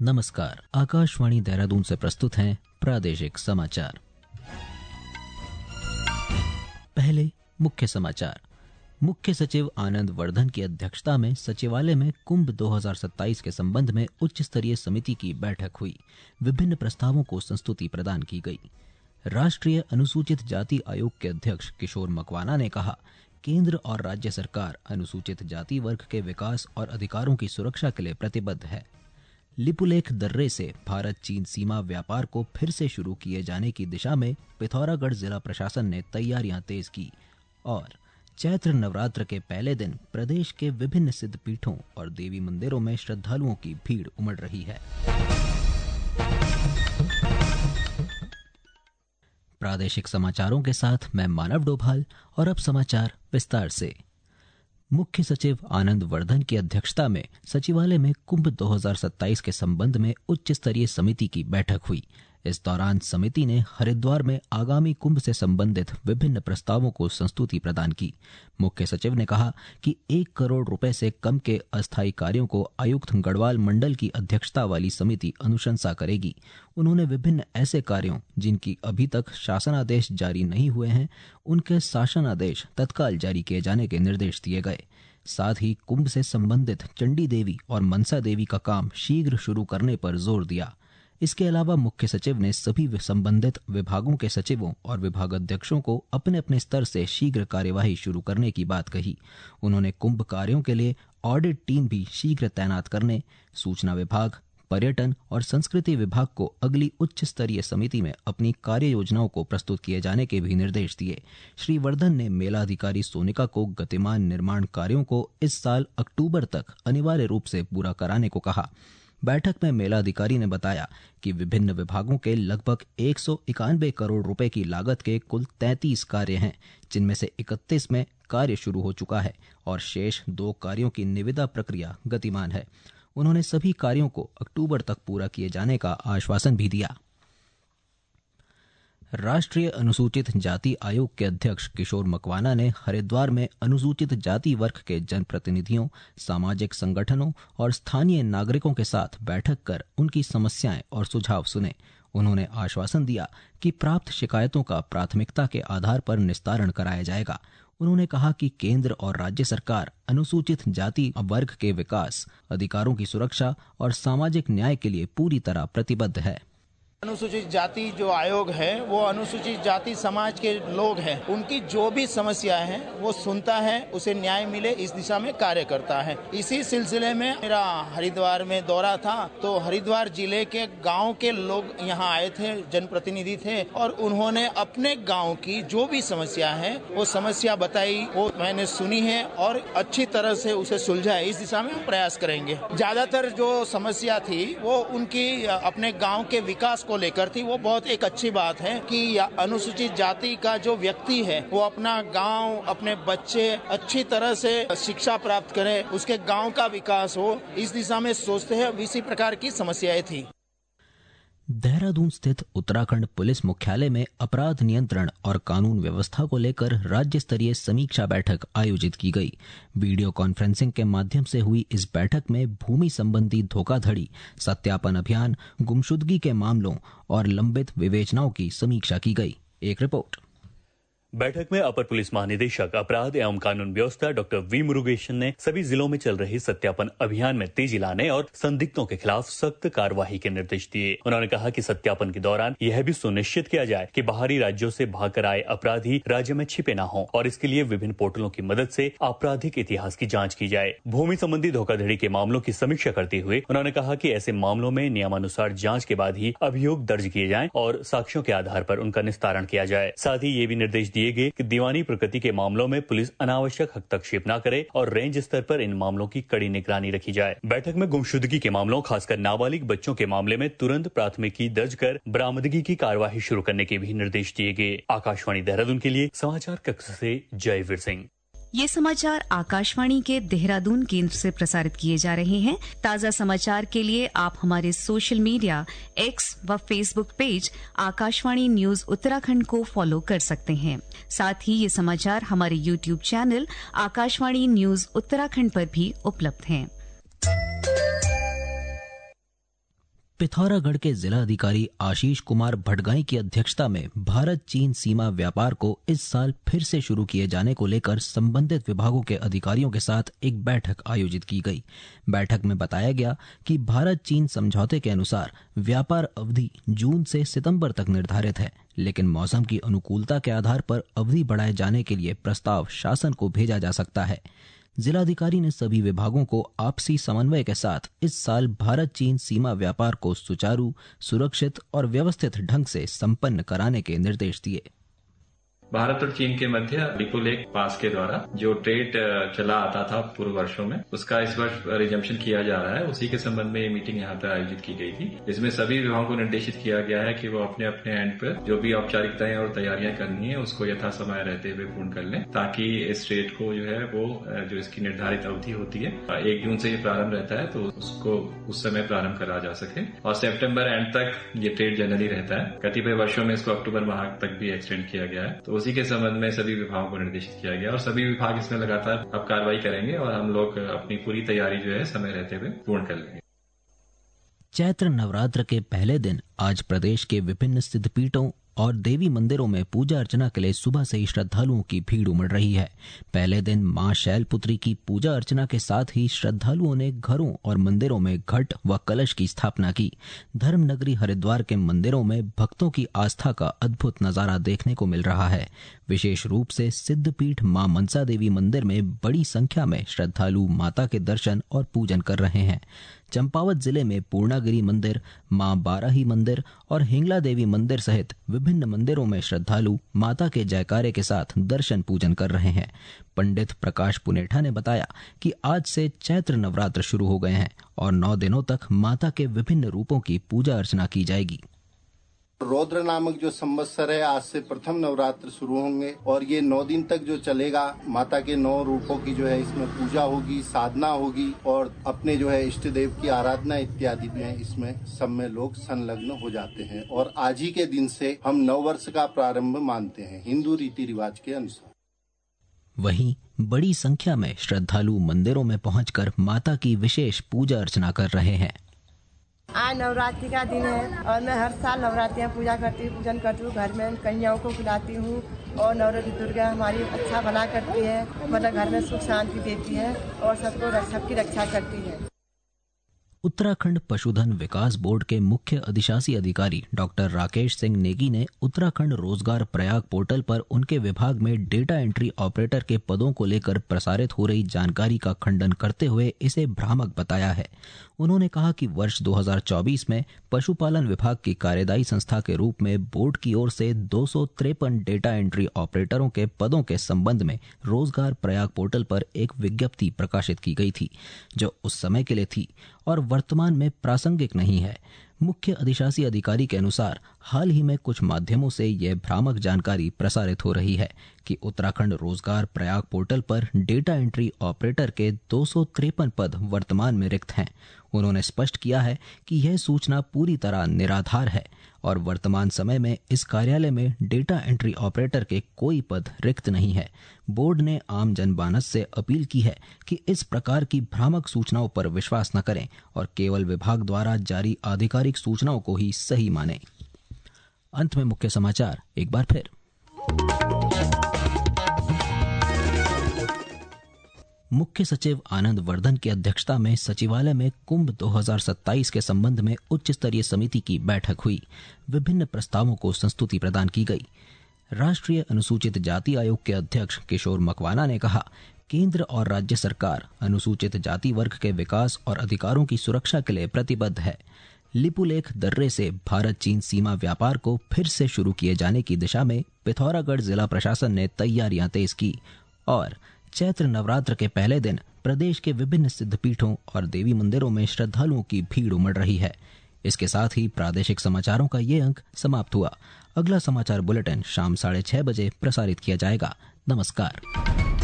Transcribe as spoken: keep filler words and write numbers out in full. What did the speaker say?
नमस्कार। आकाशवाणी देहरादून से प्रस्तुत हैं प्रादेशिक समाचार। पहले मुख्य समाचार। मुख्य सचिव आनंद वर्धन की अध्यक्षता में सचिवालय में कुंभ दो हज़ार सत्ताईस के संबंध में उच्च स्तरीय समिति की बैठक हुई। विभिन्न प्रस्तावों को संस्तुति प्रदान की गई। राष्ट्रीय अनुसूचित जाति आयोग के अध्यक्ष किशोर मकवाना ने कहा, केंद्र और राज्य सरकार अनुसूचित जाति वर्ग के विकास और अधिकारों की सुरक्षा के लिए प्रतिबद्ध है। लिपुलेख दर्रे से भारत चीन सीमा व्यापार को फिर से शुरू किए जाने की दिशा में पिथौरागढ़ जिला प्रशासन ने तैयारियां तेज की। और चैत्र नवरात्र के पहले दिन प्रदेश के विभिन्न सिद्ध पीठों और देवी मंदिरों में श्रद्धालुओं की भीड़ उमड़ रही है। प्रादेशिक समाचारों के साथ मैं मानव डोभाल और अब समाचार विस्तार से। मुख्य सचिव आनंद वर्धन की अध्यक्षता में सचिवालय में कुंभ दो हज़ार सत्ताईस के संबंध में उच्च स्तरीय समिति की बैठक हुई। इस दौरान समिति ने हरिद्वार में आगामी कुंभ से संबंधित विभिन्न प्रस्तावों को संस्तुति प्रदान की। मुख्य सचिव ने कहा कि एक करोड़ रुपए से कम के अस्थायी कार्यों को आयुक्त गढ़वाल मंडल की अध्यक्षता वाली समिति अनुशंसा करेगी। उन्होंने विभिन्न ऐसे कार्यों जिनकी अभी तक शासनादेश जारी नहीं हुए हैं, उनके शासनादेश तत्काल जारी किए जाने के निर्देश दिए गए। साथ ही कुंभ से संबंधित चंडी देवी और मनसा देवी का काम शीघ्र शुरू करने पर जोर दिया। इसके अलावा मुख्य सचिव ने सभी संबंधित विभागों के सचिवों और विभागाध्यक्षों को अपने अपने स्तर से शीघ्र कार्यवाही शुरू करने की बात कही। उन्होंने कुंभ कार्यों के लिए ऑडिट टीम भी शीघ्र तैनात करने, सूचना विभाग, पर्यटन और संस्कृति विभाग को अगली उच्च स्तरीय समिति में अपनी कार्य योजनाओं को प्रस्तुत किए जाने के भी निर्देश दिए। श्री वर्धन ने मेलाधिकारी सोनिका को गतिमान निर्माण कार्यों को इस साल अक्टूबर तक अनिवार्य रूप से पूरा कराने को कहा। बैठक में मेलाधिकारी ने बताया कि विभिन्न विभागों के लगभग एक सौ इक्यानवे करोड़ रुपए की लागत के कुल तैंतीस कार्य हैं, जिनमें से इकतीस में कार्य शुरू हो चुका है और शेष दो कार्यों की निविदा प्रक्रिया गतिमान है। उन्होंने सभी कार्यों को अक्टूबर तक पूरा किए जाने का आश्वासन भी दिया। राष्ट्रीय अनुसूचित जाति आयोग के अध्यक्ष किशोर मकवाना ने हरिद्वार में अनुसूचित जाति वर्ग के जनप्रतिनिधियों, सामाजिक संगठनों और स्थानीय नागरिकों के साथ बैठक कर उनकी समस्याएं और सुझाव सुने। उन्होंने आश्वासन दिया कि प्राप्त शिकायतों का प्राथमिकता के आधार पर निस्तारण कराया जाएगा। उन्होंने कहा कि केंद्र और राज्य सरकार अनुसूचित जाति वर्ग के विकास, अधिकारों की सुरक्षा और सामाजिक न्याय के लिए पूरी तरह प्रतिबद्ध है। अनुसूचित जाति जो आयोग है वो अनुसूचित जाति समाज के लोग हैं, उनकी जो भी समस्याएं हैं वो सुनता है, उसे न्याय मिले इस दिशा में कार्य करता है। इसी सिलसिले में मेरा हरिद्वार में दौरा था तो हरिद्वार जिले के गांव के लोग यहाँ आए थे, जनप्रतिनिधि थे और उन्होंने अपने गांव की जो भी समस्या है वो समस्या बताई, वो मैंने सुनी है और अच्छी तरह से उसे सुलझाए, इस दिशा में हम प्रयास करेंगे। ज्यादातर जो समस्या थी वो उनकी अपने गाँव के विकास को लेकर थी। वो बहुत एक अच्छी बात है कि अनुसूचित जाति का जो व्यक्ति है वो अपना गांव, अपने बच्चे अच्छी तरह से शिक्षा प्राप्त करें, उसके गांव का विकास हो, इस दिशा में सोचते हैं। इसी प्रकार की समस्याएं थी। देहरादून स्थित उत्तराखंड पुलिस मुख्यालय में अपराध नियंत्रण और कानून व्यवस्था को लेकर राज्य स्तरीय समीक्षा बैठक आयोजित की गई। वीडियो कॉन्फ्रेंसिंग के माध्यम से हुई इस बैठक में भूमि संबंधी धोखाधड़ी, सत्यापन अभियान, गुमशुदगी के मामलों और लंबित विवेचनाओं की समीक्षा की गई। एक रिपोर्ट। बैठक में अपर पुलिस महानिदेशक अपराध एवं कानून व्यवस्था डॉक्टर वी मुरुगेशन ने सभी जिलों में चल रहे सत्यापन अभियान में तेजी लाने और संदिग्धों के खिलाफ सख्त कार्यवाही के निर्देश दिए। उन्होंने कहा कि सत्यापन के दौरान यह भी सुनिश्चित किया जाए कि बाहरी राज्यों से भागकर आए अपराधी राज्य में छिपे न हों और इसके लिए विभिन्न पोर्टलों की मदद से आपराधिक इतिहास की जाँच की जाए। भूमि संबंधी धोखाधड़ी के मामलों की समीक्षा करते हुए उन्होंने कहा कि ऐसे मामलों में नियमानुसार जाँच के बाद ही अभियोग दर्ज किए जाएं और साक्ष्यों के आधार पर उनका निस्तारण किया जाए। साथ ही ये भी निर्देश दिए गए कि दीवानी प्रकृति के मामलों में पुलिस अनावश्यक हस्तक्षेप न करे और रेंज स्तर पर इन मामलों की कड़ी निगरानी रखी जाए। बैठक में गुमशुदगी के मामलों, खासकर नाबालिग बच्चों के मामले में तुरंत प्राथमिकी दर्ज कर बरामदगी की कार्यवाही शुरू करने के भी निर्देश दिए गए। आकाशवाणी देहरादून के लिए समाचार कक्ष से जयवीर सिंह। ये समाचार आकाशवाणी के देहरादून केंद्र से प्रसारित किए जा रहे हैं। ताज़ा समाचार के लिए आप हमारे सोशल मीडिया एक्स व Facebook page Akashvani news Uttarakhand को फॉलो कर सकते हैं। साथ ही ये समाचार हमारे YouTube channel Akashvani news Uttarakhand पर भी उपलब्ध हैं। पिथौरागढ़ के जिला अधिकारी आशीष कुमार भटगाई की अध्यक्षता में भारत चीन सीमा व्यापार को इस साल फिर से शुरू किए जाने को लेकर संबंधित विभागों के अधिकारियों के साथ एक बैठक आयोजित की गई। बैठक में बताया गया कि भारत चीन समझौते के अनुसार व्यापार अवधि जून से सितंबर तक निर्धारित है, लेकिन मौसम की अनुकूलता के आधार पर अवधि बढ़ाए जाने के लिए प्रस्ताव शासन को भेजा जा सकता है। जिलाधिकारी ने सभी विभागों को आपसी समन्वय के साथ इस साल भारत चीन सीमा व्यापार को सुचारू, सुरक्षित और व्यवस्थित ढंग से संपन्न कराने के निर्देश दिए। भारत और चीन के मध्य डिपोलेक पास के द्वारा जो ट्रेड चला आता था पूर्व वर्षों में, उसका इस वर्ष रिजम्पशन किया जा रहा है। उसी के संबंध में ये मीटिंग यहाँ पर आयोजित की गई थी। इसमें सभी विभागों को निर्देशित किया गया है कि वो अपने अपने एंड पर जो भी औपचारिकताएं और तैयारियां करनी है उसको यथा समय रहते हुए पूर्ण कर लें, ताकि इस ट्रेड को जो है वो जो इसकी निर्धारित अवधि होती है एक जून से ये प्रारंभ रहता है, तो उसको उस समय प्रारंभ करा जा सके और सितंबर एंड तक ये ट्रेड जनरली रहता है। कतिपय वर्षों में इसको अक्टूबर माह तक भी एक्सटेंड किया गया है। तो उसी के संबंध में सभी विभागों को निर्देशित किया गया और सभी विभाग इसमें लगातार अब कार्रवाई करेंगे और हम लोग अपनी पूरी तैयारी जो है समय रहते हुए पूर्ण कर लेंगे। चैत्र नवरात्र के पहले दिन आज प्रदेश के विभिन्न सिद्धपीठों और देवी मंदिरों में पूजा अर्चना के लिए सुबह से ही श्रद्धालुओं की भीड़ उमड़ रही है। पहले दिन मां शैलपुत्री की पूजा अर्चना के साथ ही श्रद्धालुओं ने घरों और मंदिरों में घट व कलश की स्थापना की। धर्मनगरी हरिद्वार के मंदिरों में भक्तों की आस्था का अद्भुत नजारा देखने को मिल रहा है। विशेष रूप से सिद्धपीठ मां मनसा देवी मंदिर में बड़ी संख्या में श्रद्धालु माता के दर्शन और पूजन कर रहे हैं। चंपावत जिले में पूर्णागिरी मंदिर, मां बाराही मंदिर और हिंगला देवी मंदिर सहित विभिन्न मंदिरों में श्रद्धालु माता के जयकारे के साथ दर्शन पूजन कर रहे हैं। पंडित प्रकाश पुनेठा ने बताया कि आज से चैत्र नवरात्र शुरू हो गए हैं और नौ दिनों तक माता के विभिन्न रूपों की पूजा अर्चना की जाएगी। रौद्र नामक जो संवत्सर है, आज से प्रथम नवरात्र शुरू होंगे और ये नौ दिन तक जो चलेगा, माता के नौ रूपों की जो है इसमें पूजा होगी, साधना होगी और अपने जो है इष्ट देव की आराधना इत्यादि में इसमें सब में लोग संलग्न हो जाते हैं। और आज ही के दिन से हम नव वर्ष का प्रारंभ मानते हैं हिंदू रीति रिवाज के अनुसार। वहीं बड़ी संख्या में श्रद्धालु मंदिरों में पहुंचकर माता की विशेष पूजा अर्चना कर रहे हैं। आज नवरात्रि का दिन है और मैं हर साल नवरात्रि में पूजा करती हूँ, पूजन करती हूँ, घर में कन्याओं को खिलाती हूँ और नवरात्रि दुर्गा हमारी अच्छा भला करती है, मतलब घर में सुख शांति देती है और सबको सबकी रक्षा करती है। उत्तराखंड पशुधन विकास बोर्ड के मुख्य अधिशासी अधिकारी डॉक्टर राकेश सिंह नेगी ने उत्तराखंड रोजगार प्रयाग पोर्टल पर उनके विभाग में डेटा एंट्री ऑपरेटर के पदों को लेकर प्रसारित हो रही जानकारी का खंडन करते हुए इसे भ्रामक बताया है। उन्होंने कहा कि वर्ष दो हज़ार चौबीस में पशुपालन विभाग की कार्यदायी संस्था के रूप में बोर्ड की ओर से दो सौ तिरपन डेटा एंट्री ऑपरेटरों के पदों के संबंध में रोजगार प्रयाग पोर्टल पर एक विज्ञप्ति प्रकाशित की गई थी, जो उस समय के लिए थी और वर्तमान में प्रासंगिक नहीं है। मुख्य अधिशासी अधिकारी के अनुसार हाल ही में कुछ माध्यमों से यह भ्रामक जानकारी प्रसारित हो रही है कि उत्तराखंड रोजगार प्रयाग पोर्टल पर डेटा एंट्री ऑपरेटर के दो सौ तिरपन पद वर्तमान में रिक्त हैं। उन्होंने स्पष्ट किया है कि यह सूचना पूरी तरह निराधार है और वर्तमान समय में इस कार्यालय में डेटा एंट्री ऑपरेटर के कोई पद रिक्त नहीं है। बोर्ड ने आम जनमानस से अपील की है कि इस प्रकार की भ्रामक सूचनाओं पर विश्वास न करें और केवल विभाग द्वारा जारी आधिकारिक सूचनाओं को ही सही मानें। अंत में मुख्य समाचार एक बार फिर। मुख्य सचिव आनंद वर्धन की अध्यक्षता में सचिवालय में कुंभ दो हज़ार सत्ताईस के संबंध में उच्च स्तरीय समिति की बैठक हुई। विभिन्न प्रस्तावों को संस्तुति प्रदान की गई। राष्ट्रीय अनुसूचित जाति आयोग के अध्यक्ष किशोर मकवाना ने कहा, केंद्र और राज्य सरकार अनुसूचित जाति वर्ग के विकास और अधिकारों की सुरक्षा के लिए प्रतिबद्ध है। लिपुलेख दर्रे से भारत चीन सीमा व्यापार को फिर से शुरू किए जाने की दिशा में पिथौरागढ़ जिला प्रशासन ने तैयारियां तेज की। और चैत्र नवरात्र के पहले दिन प्रदेश के विभिन्न सिद्धपीठों और देवी मंदिरों में श्रद्धालुओं की भीड़ उमड़ रही है। इसके साथ ही प्रादेशिक समाचारों का ये अंक समाप्त हुआ। अगला समाचार बुलेटिन शाम साढ़े छह बजे प्रसारित किया जाएगा। नमस्कार।